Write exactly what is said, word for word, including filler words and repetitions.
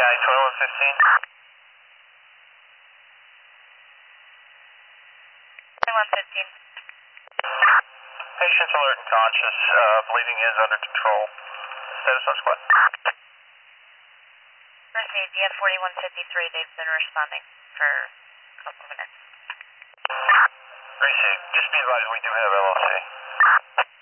County twenty-one fifteen. twenty-one fifteen. Patient's alert and conscious. Uh, bleeding is under control. Status on squad. Received, D N forty-one fifty-three. They've been responding for a couple of minutes. Received. Just be advised, we do have L L C.